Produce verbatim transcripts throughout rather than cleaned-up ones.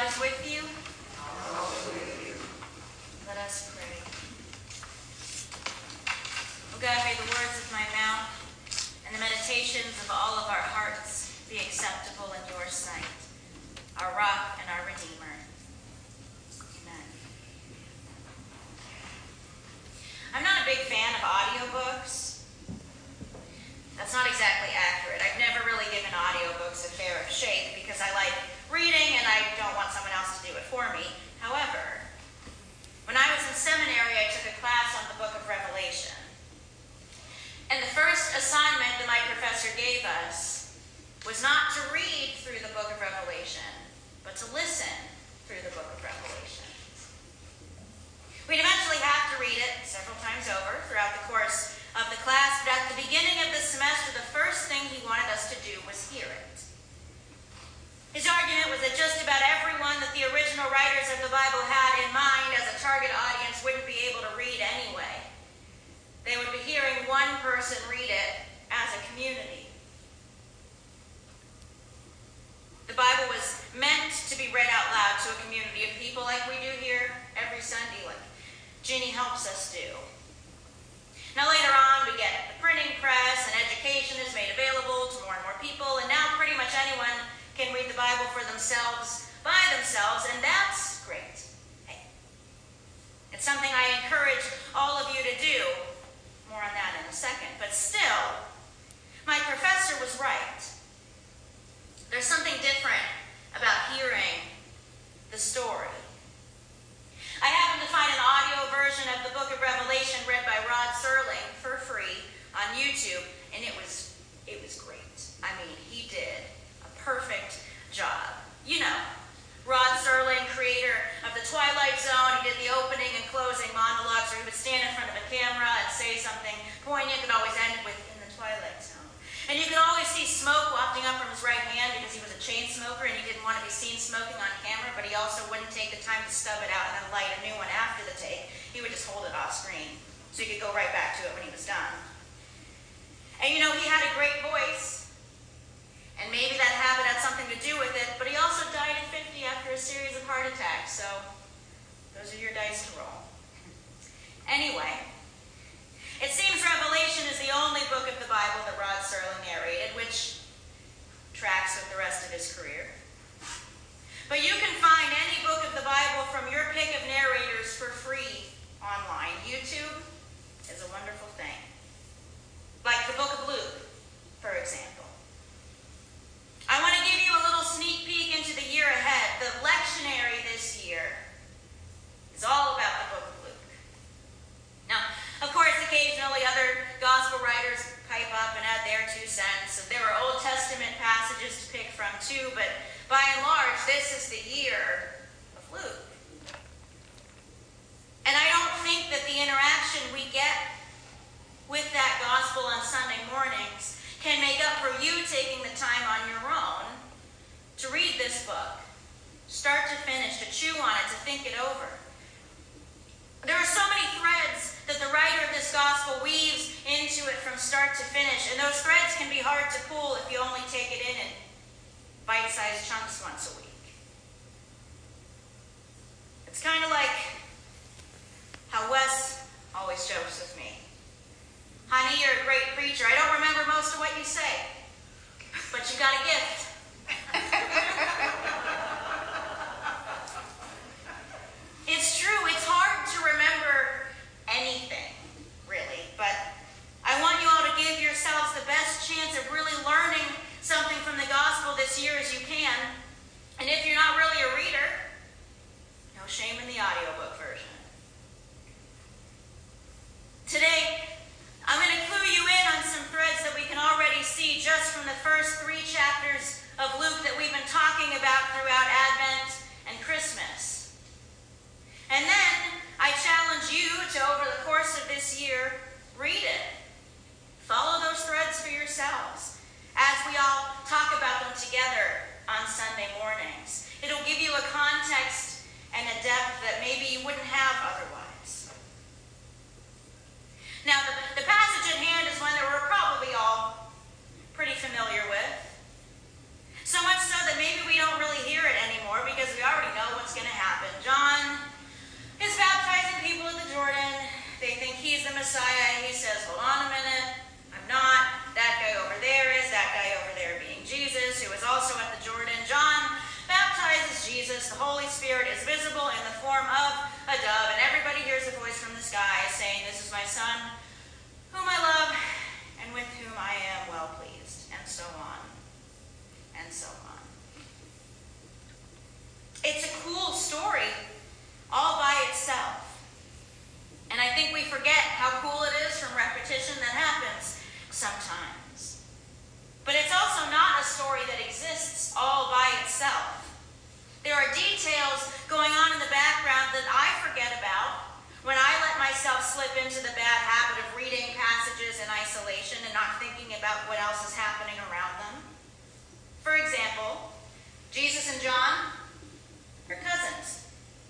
God is with you. Let us pray. Oh God, may the words of my mouth and the meditations of all of our hearts be acceptable in your sight, our rock and our redeemer. Amen. I'm not a big fan of audiobooks. That's not exactly accurate. I've never really given audiobooks a fair shake because I like reading and I don't want someone else to do it for me. However, when I was in seminary, I took a class on the book of Revelation. And the first assignment that my professor gave us was not to read through the book of Revelation, but to listen through the book of Revelation. We'd eventually have to read it several times over throughout the course of the class, but at the beginning of the semester, the first thing he wanted us to do was hear it. His argument was that just about everyone that the original writers of the Bible had in mind as a target audience wouldn't be able to read anyway. They would be hearing one person read it as a community. The Bible was meant to be read out loud to a community of people like we do here every Sunday, like Ginny helps us do. Now later on we get the printing press and education is made available to more and more people, and now pretty much anyone can read the Bible for themselves, by themselves, and that's great. Hey, it's something I encourage all of you to do. More on that in a second. But still, my professor was right. There's something different about hearing the story. I happened to find an audio version of the book of Revelation read by Rod Serling for free on YouTube, and it was, it was great. I mean, he did perfect job. You know, Rod Serling, creator of The Twilight Zone, he did the opening and closing monologues where he would stand in front of a camera and say something poignant that always ended with, "In the Twilight Zone." And you could always see smoke wafting up from his right hand because he was a chain smoker and he didn't want to be seen smoking on camera, but he also wouldn't take the time to stub it out and then light a new one after the take. He would just hold it off screen so he could go right back to it when he was done. And you know, he had a great voice. And maybe that habit had something to do with it, but he also died at fifty after a series of heart attacks, so those are your dice to roll. Anyway, it seems Revelation is the only book of the Bible that Rod Serling narrated, which tracks with the rest of his career. But you can find any book of the Bible from your pick of narrators for free online. YouTube is a wonderful thing. Like the book of Luke, for example. I want to give you a little sneak peek into the year ahead. The lectionary this year is all about the book of Luke. Now, of course, occasionally other gospel writers pipe up and add their two cents. So there are Old Testament passages to pick from too, but by and large, this is the year of Luke. And I don't think that the interaction we get with that gospel on Sunday mornings can make up for you taking the time on your own to read this book, start to finish, to chew on it, to think it over. There are so many threads that the writer of this gospel weaves into it from start to finish, and those threads can be hard to pull if you only take it in in bite-sized chunks once a week. It's kind of like how Wes always jokes with me. "Honey, you're a great preacher. I don't remember most of what you say, but you got a gift." It's true. It's hard to remember anything, really, but I want you all to give yourselves the best chance of really learning something from the gospel this year as you can. And if you're not really a reader, no shame in the audiobook version. Today, I'm going to clue you in on some threads that we can already see just from the first three chapters of Luke that we've been talking about throughout Advent and Christmas. And then I challenge you to, over the course of this year, read it. Follow those threads for yourselves as we all talk about them together on Sunday mornings. It'll give you a context and a depth that maybe you wouldn't have otherwise. Now, the, the passage at hand is one that we're probably all pretty familiar with. So much so that maybe we don't really hear it anymore because we already know Holy Spirit is visible in the form of a dove, and everybody hears a voice from the sky saying, "This is my Son, whom I love, and with whom I am well pleased," and so on, and so on. It's a cool story all by itself. And I think we forget how cool it is from repetition that happens sometimes. But it's also not a story that exists all by itself. There are details going on in the background that I forget about when I let myself slip into the bad habit of reading passages in isolation and not thinking about what else is happening around them. For example, Jesus and John are cousins.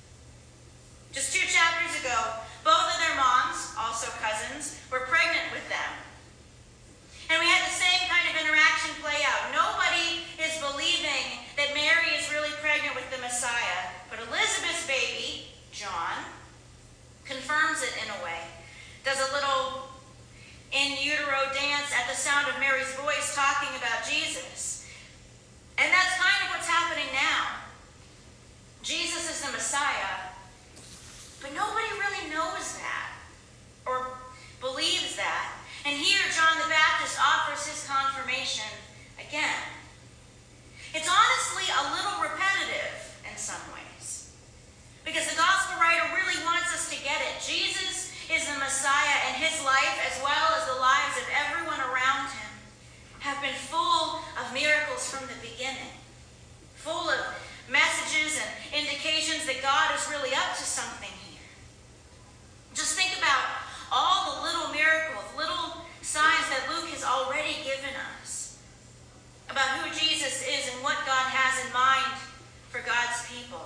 Just two chapters ago, both of their moms, also cousins, were pregnant with them. And we had the same kind of interaction play out. Nobody is believing that Mary is really pregnant with the Messiah, but Elizabeth's baby, John, confirms it in a way. Does a little in utero dance at the sound of Mary's voice talking about Jesus. And that's kind of what's happening now. Jesus is the Messiah, but nobody really knows that or believes that. And here John the Baptist offers his confirmation again. It's honestly a little repetitive in some ways, because the gospel writer really wants us to get it. Jesus is the Messiah, and his life, as well as the lives of everyone around him, have been full of miracles from the beginning, full of messages and indications that God is really up to something here. Just think about all the little miracles, little signs that Luke has already given us about who Jesus is and what God has in mind for God's people.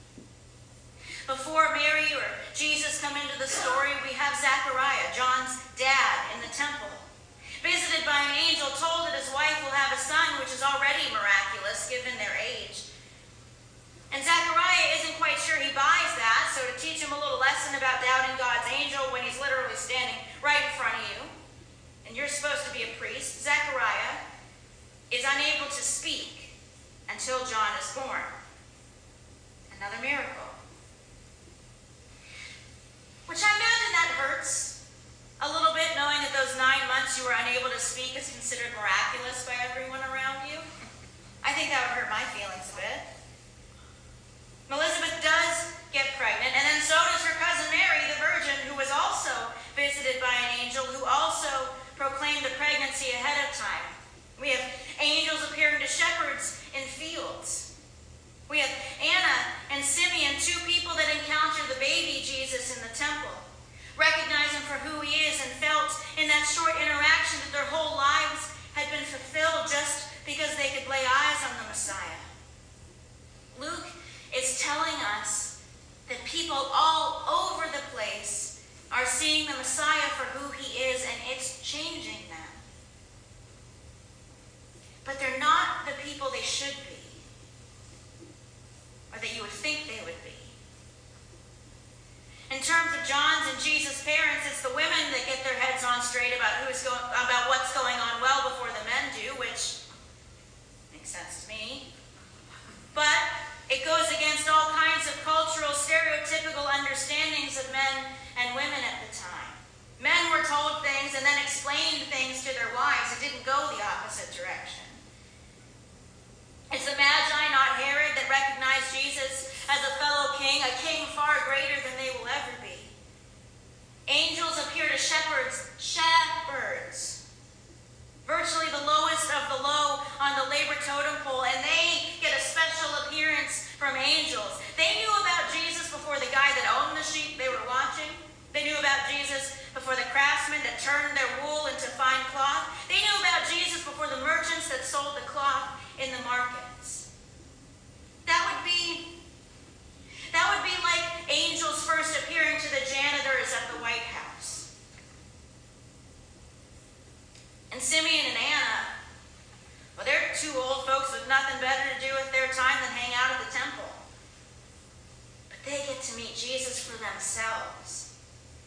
Before Mary or Jesus come into the story, we have Zechariah, John's dad, in the temple, visited by an angel, told that his wife will have a son, which is already miraculous given their age. And Zechariah isn't quite sure he buys that, so to teach him a little lesson about doubting God's angel when he's literally standing right in front of you, and you're supposed to be a priest, Zechariah is unable to speak until John is born. Another miracle. Which I imagine that hurts a little bit, knowing that those nine months you were unable to speak is considered miraculous by everyone around you. I think that would hurt my feelings a bit. Elizabeth does get pregnant, and then so does her cousin Mary, the virgin, who was also visited by an angel who also proclaimed the pregnancy ahead of time. We have angels appearing to shepherds in fields. We have Anna and Simeon, two people that encounter the baby Jesus in the temple, recognize him for who he is, and felt in that short interaction that their whole lives had been fulfilled just because they could lay eyes on the Messiah. Luke is telling us that people all over the place are seeing the Messiah for who he is, and it's changing them. But they're not the people they should be, or that you would think they would be. In terms of John's and Jesus' parents, it's the women that get their heads on straight about who's going, about what's going on well before the men do, which makes sense to me. But it goes against all kinds of cultural, stereotypical understandings of men and women at the time. Men were told things and then explained things to their wives. It didn't go the opposite direction. It's the Magi, not Herod, that recognized Jesus as a fellow king, a king far greater than they will ever be. Angels appear to shepherds, shepherds, virtually the lowest of the low on the labor totem pole, and they get a special appearance from angels. They knew about Jesus before the guy that owned the sheep they were watching. They knew about Jesus before the craftsmen that turned their wool into fine cloth. They knew about Jesus before the merchants that sold the cloth in the markets. That would be, that would be like angels first appearing to the janitors at the White House. And Simeon and Anna, well, they're two old folks with nothing better to do with their time than hang out at the temple. But they get to meet Jesus for themselves.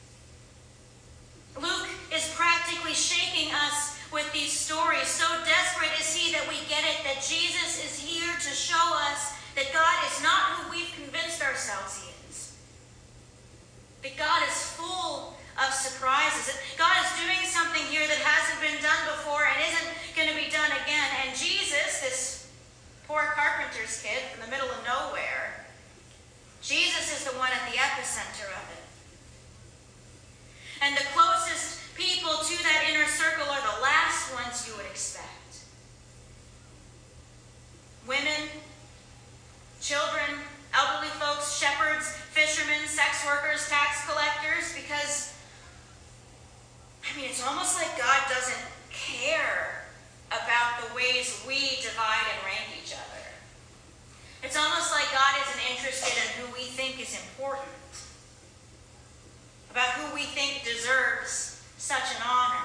Luke is practically shaking us with these stories. So desperate is he that we get it, that Jesus is here to show us that God is not who we've convinced ourselves he is. That God is full of surprises. That God is doing something here that hasn't been done before and isn't going to be done again. And Jesus, this poor carpenter's kid from the middle of nowhere, Jesus is the one at the epicenter of it. And the closest people to that inner circle are the last ones you would expect. Women, children, elderly folks, shepherds, fishermen, sex workers, tax collectors, because, I mean, it's almost like God doesn't care about the ways we divide and rank each other. It's almost like God isn't interested in who we think is important, about who we think deserves such an honor.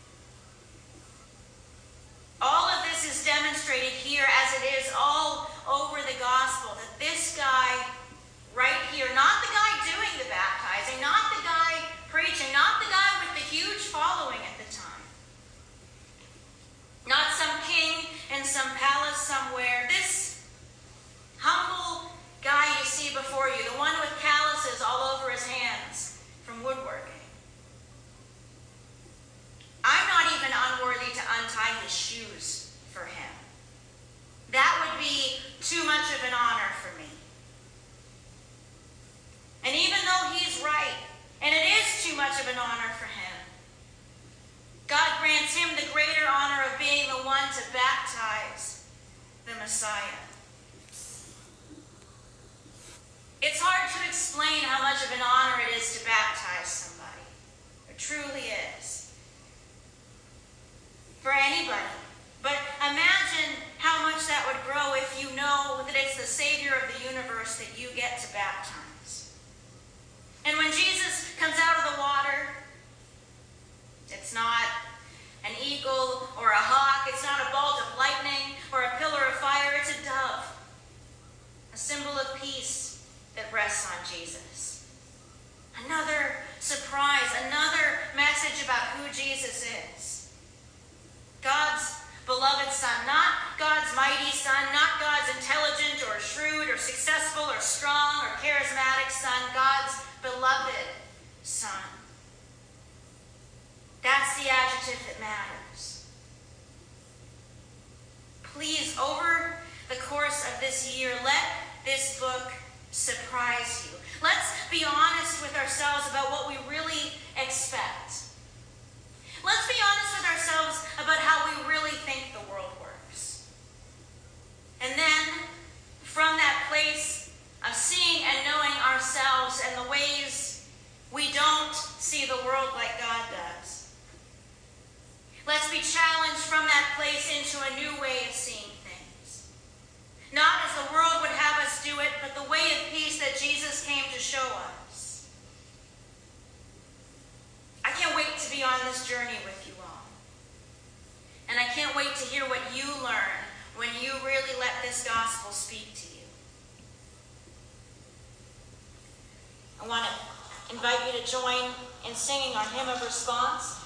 All of this is demonstrated here, as it is all over the gospel, that this guy right here, not the guy doing the baptizing, not the guy preaching, not the guy with the huge following at the time, not some king in some palace somewhere, this humble guy you see before you, the one with calluses all over his hands from woodworking. I'm not even unworthy to untie his shoes for him. That would be too much of an honor for me. And even though he's right, and it is too much of an honor for him, God grants him the greater honor of being the one to baptize the Messiah. It's hard to explain how much of an honor it is to baptize somebody. It truly is. For anybody. But imagine how much that would grow if you know that it's the Savior of the universe that you get to baptize. And when Jesus comes out of the water, it's not an eagle or a hawk, it's not a bolt of lightning or a pillar of fire, it's a dove, a symbol of peace that rests on Jesus. Another surprise, another message about who Jesus is. God's beloved Son, not God's mighty Son, not God's intelligent or shrewd or successful or strong or charismatic Son, God's beloved Son. That's the adjective that matters. Please, over the course of this year, let this book surprise you. Let's be honest with ourselves about what we really expect. Let's be honest with ourselves about how we really think the world works. And then, from that place of seeing and knowing ourselves and the ways we don't see the world like God does, let's be challenged from that place into a new way of seeing things. Not as the world would have us do it, but the way of peace that Jesus came to show us. I can't wait to be on this journey with you all. And I can't wait to hear what you learn when you really let this gospel speak to you. I want to invite you to join in singing our hymn of response.